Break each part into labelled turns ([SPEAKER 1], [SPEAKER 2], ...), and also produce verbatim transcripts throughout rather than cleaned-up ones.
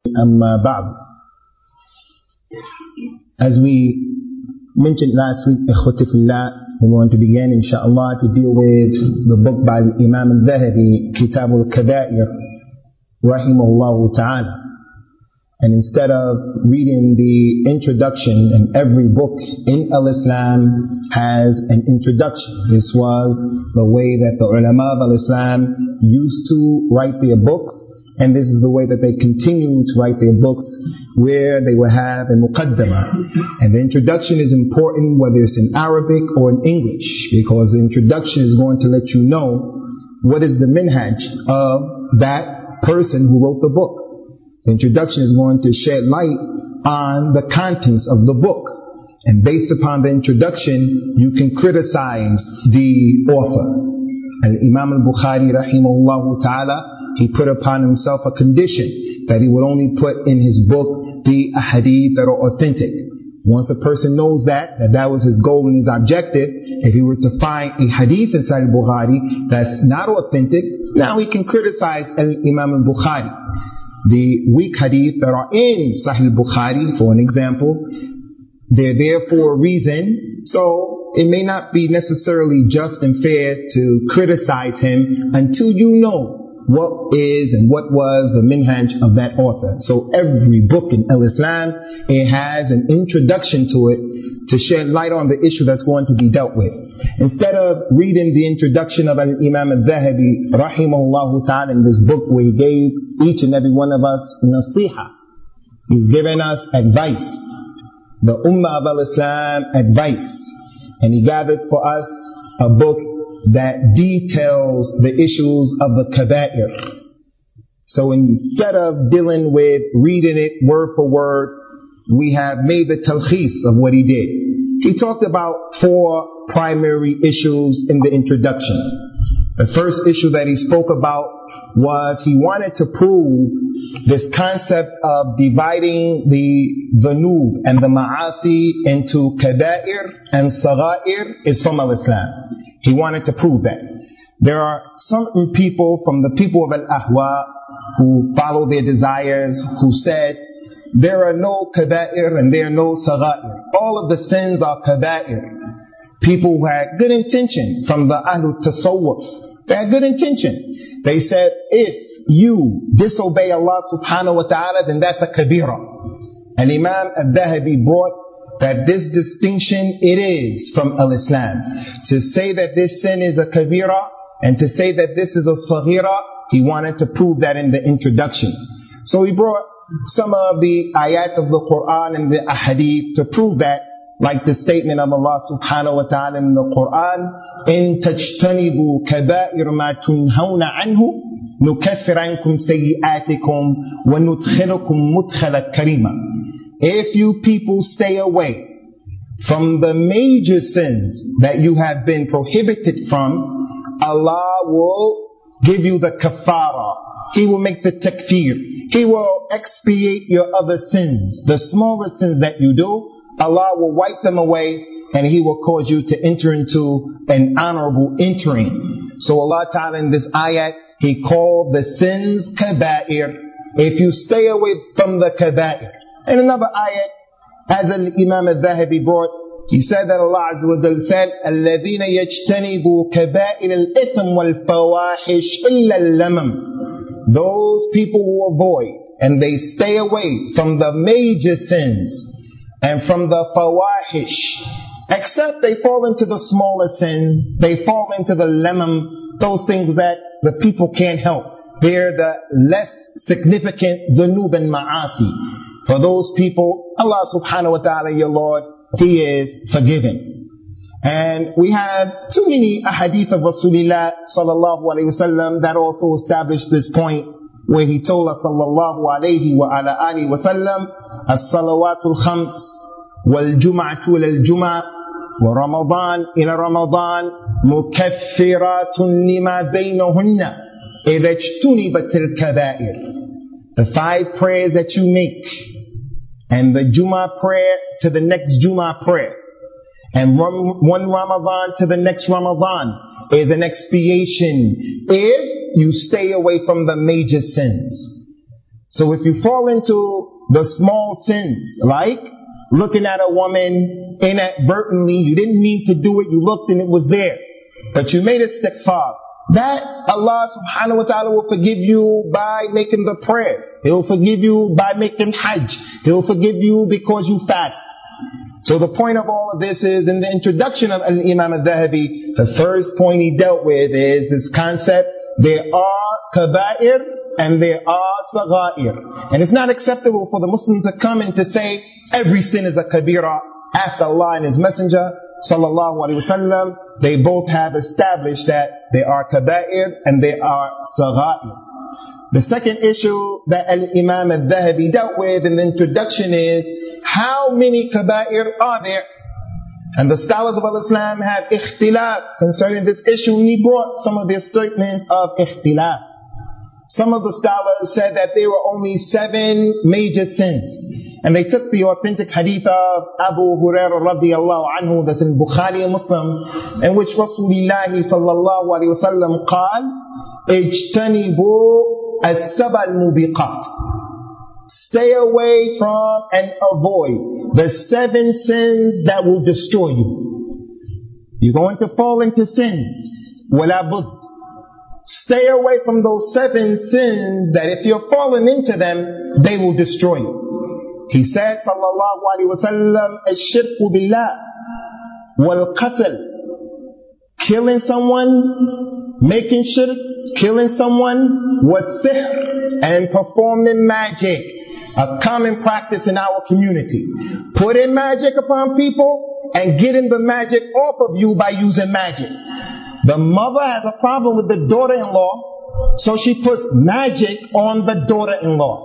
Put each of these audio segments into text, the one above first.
[SPEAKER 1] أما بعد. As we mentioned last week, إخوتي في الله, we want to begin inshallah to deal with the book by Imam al-Dhahabi, Kitab al-Kaba'ir, rahimahullah ta'ala. And instead of reading the introduction, and every book in Al-Islam has an introduction. This was the way that the ulama of Al-Islam used to write their books, and this is the way that they continue to write their books, where they will have a muqaddamah. And the introduction is important whether it's in Arabic or in English, because the introduction is going to let you know what is the minhaj of that person who wrote the book. The introduction is going to shed light on the contents of the book. And based upon the introduction, you can criticize the author. Al-Imam al-Bukhari rahimahullah ta'ala, he put upon himself a condition that he would only put in his book the ahadith that are authentic. Once a person knows that, that that was his goal and his objective, if he were to find a hadith inside al-Bukhari that's not authentic, now he can criticize al-Imam al-Bukhari. The weak hadith that are in Sahih al-Bukhari, for an example, they're there for a reason, so it may not be necessarily just and fair to criticize him until you know what is and what was the minhaj of that author. So every book in Al-Islam, it has an introduction to it to shed light on the issue that's going to be dealt with. Instead of reading the introduction of Al-Imam al-Dhahabi rahimahullah ta'ala in this book where he gave each and every one of us nasiha, he's given us advice, the Ummah of Al-Islam advice, and he gathered for us a book that details the issues of the kaba'ir. So instead of dealing with reading it word for word, we have made the talkhis of what he did. He talked about four primary issues in the introduction. The first issue that he spoke about was he wanted to prove this concept of dividing the dhunub and the ma'asi into kaba'ir and sagha'ir is from al-Islam. He wanted to prove that. There are certain people from the people of al-Ahwa who follow their desires, who said there are no kaba'ir and there are no sagha'ir. All of the sins are kaba'ir. People who had good intention from the Ahlul Tasawwuf, they had good intention. They said, if you disobey Allah subhanahu wa ta'ala, then that's a kabira. And Imam al-Dhahabi brought that this distinction, it is from al-Islam. To say that this sin is a kabira and to say that this is a saghira, he wanted to prove that in the introduction. So he brought some of the ayat of the Quran and the ahadith to prove that, like the statement of Allah subhanahu wa ta'ala in the Quran, إِن تَجْتَنِبُوا كَبَائِرَ مَا تُنْهَوْنَ عَنْهُ نُكَفِّرْ عَنْكُمْ سَيِّئَاتِكُمْ وَنُدْخِلُكُمْ مُدْخَلًا كَرِيمًا. If you people stay away from the major sins that you have been prohibited from, Allah will give you the kafara. He will make the takfir. He will expiate your other sins. The smaller sins that you do, Allah will wipe them away and He will cause you to enter into an honorable entering. So Allah Ta'ala in this ayat, He called the sins kaba'ir. If you stay away from the kaba'ir. In another ayat, as Imam al-Dhahabi brought, he said that Allah Azza wa Jalla said, الَّذِينَ يَجْتَنِبُوا كَبَائِرَ الْإِثْمِ وَالْفَوَاحِشِ إِلَّا اللَّمَمِ. Those people who avoid and they stay away from the major sins and from the fawahish, except they fall into the smaller sins, they fall into the lamam, those things that the people can't help. They're the less significant dhunub and ma'asi. For those people, Allah subhanahu wa ta'ala, your Lord, He is forgiving. And we have too many ahadith of Rasulullah sallallahu alayhi wa sallam that also establish this point, where he told us sallallahu alayhi wa ala alihi wa sallam, as-salawatul khams wal jum'atu ila al-jum'ah wa ramadan ila ramadan mukaffiratun lima baynahunna idha ijtunibat al-kaba'ir. The five prayers that you make, and the Jummah prayer to the next Jummah prayer, and one Ramadan to the next Ramadan, is an expiation if you stay away from the major sins. So if you fall into the small sins, like looking at a woman inadvertently, you didn't mean to do it, you looked and it was there, but you made istighfar, that Allah subhanahu wa ta'ala will forgive you by making the prayers. He'll forgive you by making hajj. He'll forgive you because you fast. So the point of all of this is, in the introduction of Al-Imam al-Dhahabi, the first point he dealt with is this concept: there are kaba'ir and there are sagha'ir. And it's not acceptable for the Muslim to come and to say every sin is a kabira after Allah and His Messenger sallallahu alaihi wasallam. They both have established that there are kaba'ir and there are sagha'ir. The second issue that Al-Imam al-Dhahabi dealt with in the introduction is, how many kaba'ir are there? And the scholars of Al-Islam have ikhtilaf concerning this issue, and he brought some of their statements of ikhtilaf. Some of the scholars said that there were only seven major sins. And they took the authentic hadith of Abu Hurairah radiyallahu anhu, that's in Bukhari and Muslim, in which Rasulullah sallallahu alayhi wa sallam قال اجتنبوا السبع الموبقات. Stay away from and avoid the seven sins that will destroy you. You're going to fall into sins. ولا بد. Stay away from those seven sins that if you're falling into them, they will destroy you. He said, sallallahu alayhi wa sallam, الشرك بالله والقتل. Killing someone, making shirk, killing someone, والسحر, and performing magic. A common practice in our community. Putting magic upon people and getting the magic off of you by using magic. The mother has a problem with the daughter-in-law, so she puts magic on the daughter-in-law.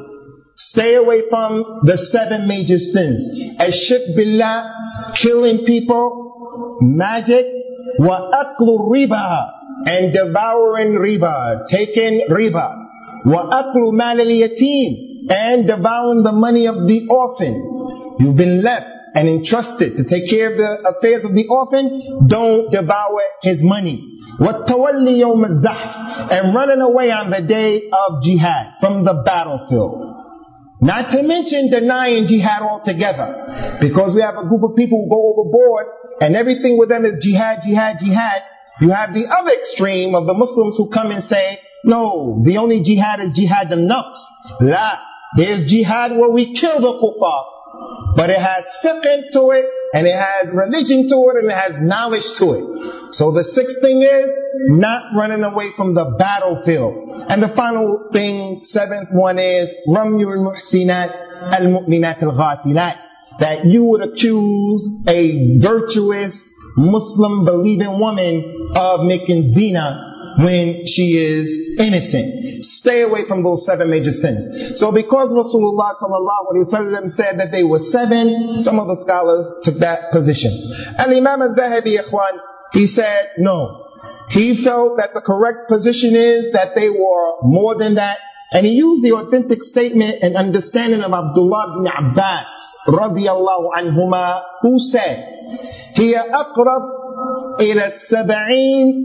[SPEAKER 1] Stay away from the seven major sins. Ashirk billah, killing people, magic, wa aklu riba, and devouring riba, taking riba, wa aklu mal al-yatim, and devouring the money of the orphan. You've been left and entrusted to take care of the affairs of the orphan. Don't devour his money. وَالتَّوَلِّي يَوْمَ الزَّحْفِ, and running away on the day of jihad from the battlefield. Not to mention denying jihad altogether, because we have a group of people who go overboard and everything with them is jihad, jihad, jihad. You have the other extreme of the Muslims who come and say, no, the only jihad is jihad al-nafs. La, there's jihad where we kill the kuffar, but it has fiqh to it, and it has religion to it, and it has knowledge to it. So the sixth thing is not running away from the battlefield. And the final thing, seventh one, is Ramyul Muhsinat al-Mu'minat al-Ghafilat, that you would accuse a virtuous Muslim believing woman of making zina when she is innocent. Stay away from those seven major sins. So because Rasulullah sallallahu alaihi wasallam said that they were seven, some of the scholars took that position. And Imam al-Dhahabi, ikhwan, he said no. He felt that the correct position is that they were more than that. And he used the authentic statement and understanding of Abdullah ibn Abbas radiyallahu anhuma, who said, هي أقرب إلى السبعين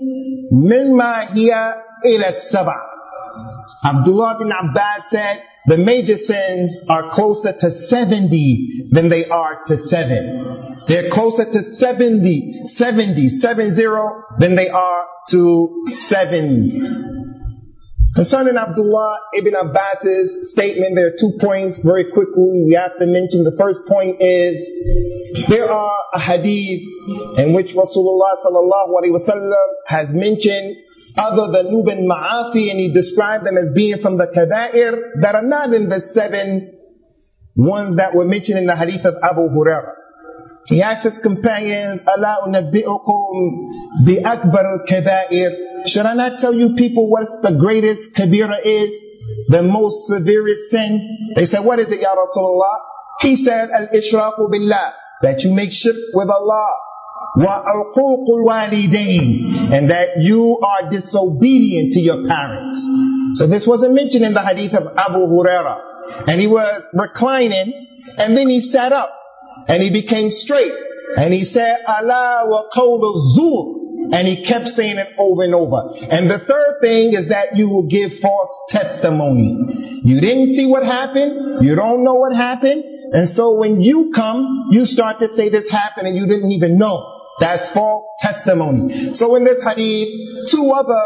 [SPEAKER 1] مما هي إلى السبع. Abdullah bin Abbas said, the major sins are closer to seventy than they are to seven. They're closer to seventy, seventy, seven zero than they are to seven. Concerning Abdullah ibn Abbas's statement, there are two points very quickly we have to mention. The first point is, there are a hadith in which Rasulullah sallallahu alaihi wasallam has mentioned other than Nuban Ma'asi, and he described them as being from the kaba'ir that are not in the seven ones that were mentioned in the hadith of Abu Hurairah. He asked his companions, Ala unabbi'ukum bi akbar al-kaba'ir. Should I not tell you people what's the greatest kabira is? The most severest sin? They said, what is it, Ya Rasulullah? He said, al-ishraqu billah, that you make shirk with Allah. Wa uququl walidain, and that you are disobedient to your parents. So this wasn't mentioned in the hadith of Abu Hurairah. And he was reclining, and then he sat up, and he became straight, and he said, Allah wa qawlu zur, And he kept saying it over and over. And the third thing is that you will give false testimony. You didn't see what happened. You don't know what happened. And so when you come, you start to say this happened and you didn't even know. That's false testimony. So in this hadith, two other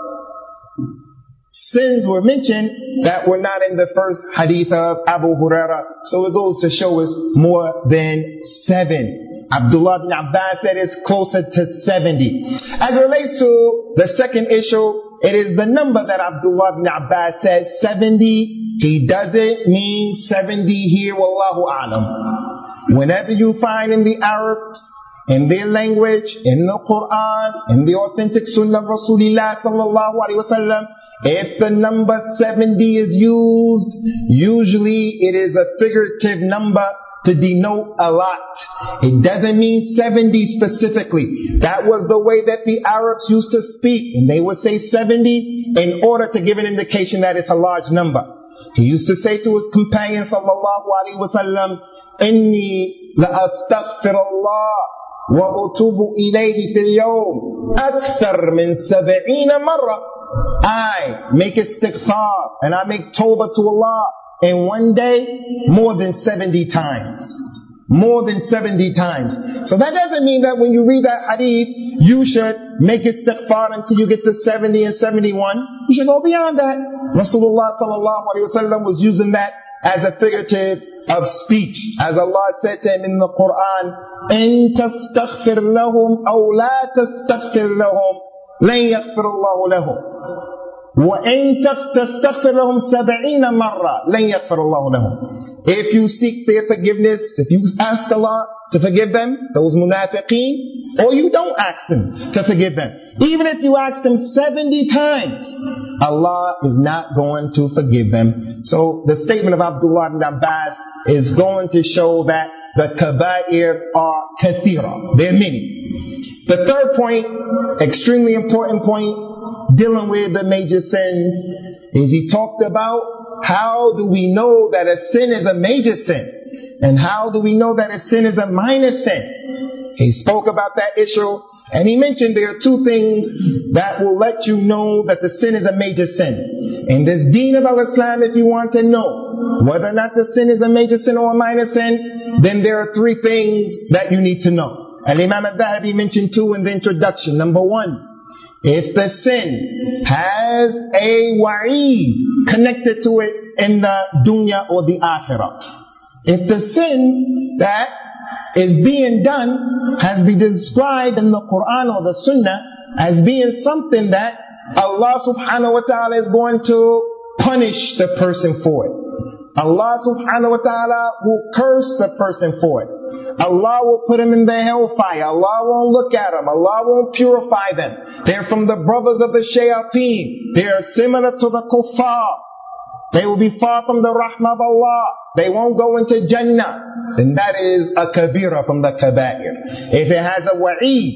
[SPEAKER 1] sins were mentioned that were not in the first hadith of Abu Huraira. So it goes to show us more than seven. Abdullah bin Abbas said it's closer to seventy. As it relates to the second issue, it is the number that Abdullah bin Abbas says, seventy. He doesn't mean seventy here, wallahu a'lam. Whenever you find in the Arabs, in their language, in the Quran, in the authentic Sunnah of Rasulullah sallallahu alaihi wasallam, if the number seventy is used, usually it is a figurative number to denote a lot. It doesn't mean seventy specifically. That was the way that the Arabs used to speak. And they would say seventy in order to give an indication that it's a large number. He used to say to his companion sallallahu alaihi wasallam, "Inni la astaghfirullah wa utubu ilayhi fil yawm akthar min sab'ina marra." I make istighfar and I make tawbah to Allah in one day more than seventy times. More than seventy times. So that doesn't mean that when you read that hadith, you should make istighfar until you get to seventy and seventy-one. You should go beyond that. Rasulullah sallallahu alaihi wasallam was using that as a figurative of speech. As Allah said to him in the Quran, "In tastaghfir lahum aw la tastaghfir lahum, lan yaghfir Allahu lahum. وَإِن تَسْتَغْفِرْ لَهُمْ سَبْعِينَ مَرَّةً لَنْ يَغْفِرَ اللَّهُ لَهُمْ." If you seek their forgiveness, if you ask Allah to forgive them, those munafiqeen, or you don't ask them to forgive them, even if you ask them seventy times, Allah is not going to forgive them. So the statement of Abdullah ibn Abbas is going to show that the kaba'ir are kathira. There are many. The third point, extremely important point, dealing with the major sins, is he talked about how do we know that a sin is a major sin, and how do we know that a sin is a minor sin. He spoke about that issue, and he mentioned there are two things that will let you know that the sin is a major sin. In this deen of al-Islam, if you want to know whether or not the sin is a major sin or a minor sin, then there are three things that you need to know. And Imam al-Dhahabi mentioned two in the introduction. Number one, if the sin has a wa'id connected to it in the dunya or the akhirah. If the sin that is being done has been described in the Quran or the Sunnah as being something that Allah subhanahu wa ta'ala is going to punish the person for it. Allah subhanahu wa ta'ala will curse the person for it. Allah will put him in the hellfire. Allah won't look at them. Allah won't purify them. They're from the brothers of the shayateen. They are similar to the kuffar. They will be far from the rahmah of Allah. They won't go into Jannah. Then that is a kabira from the kaba'ir. If it has a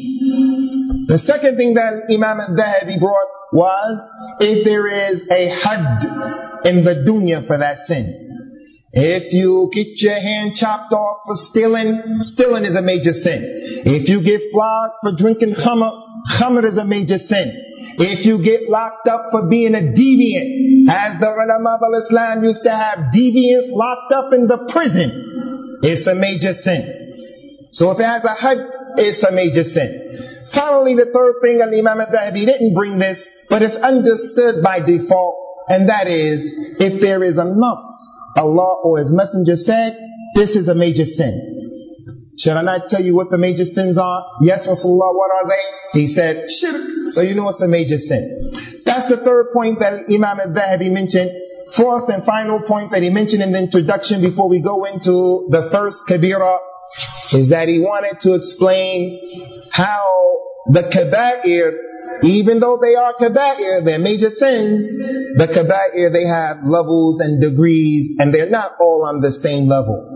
[SPEAKER 1] wa'id. The second thing that Imam al-Dhahabi brought was if there is a had in the dunya for that sin. If you get your hand chopped off for stealing, stealing is a major sin. If you get flogged for drinking khamr, khamr is a major sin. If you get locked up for being a deviant, as the ulama of al-Islam used to have deviants locked up in the prison, it's a major sin. So if it has a had, it's a major sin. Finally, the third thing, and Imam al-Dhahabi didn't bring this, but it's understood by default, and that is, if there is a nas, Allah or His Messenger said, this is a major sin. Should I not tell you what the major sins are? Yes, Rasulullah, what are they? He said, shirk. So you know it's a major sin. That's the third point that Imam al-Dhahabi mentioned. Fourth and final point that he mentioned in the introduction before we go into the first kabira is that he wanted to explain how the kaba'ir, even though they are kaba'ir, they're major sins, the kaba'ir, they have levels and degrees, and they're not all on the same level.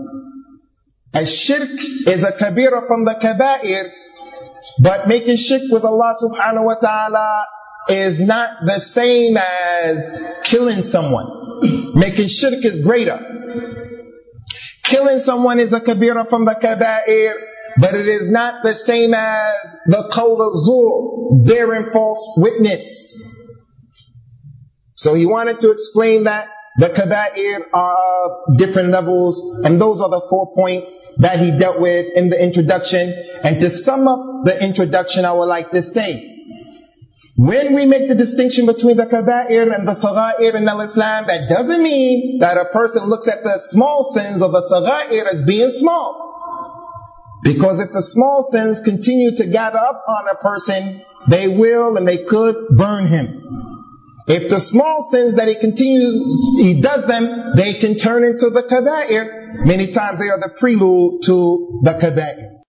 [SPEAKER 1] A shirk is a kabira from the kaba'ir, but making shirk with Allah subhanahu wa ta'ala is not the same as killing someone. Making shirk is greater. Killing someone is a kabira from the kaba'ir, but it is not the same as the qawl al-zur, bearing false witness. So he wanted to explain that the kaba'ir are of different levels, and those are the four points that he dealt with in the introduction. And to sum up the introduction, I would like to say, when we make the distinction between the kaba'ir and the sagha'ir in al-Islam, that doesn't mean that a person looks at the small sins of the sagha'ir as being small. Because if the small sins continue to gather up on a person, they will and they could burn him. If the small sins that he continues, he does them, they can turn into the kaba'ir. Many times they are the prelude to the kaba'ir.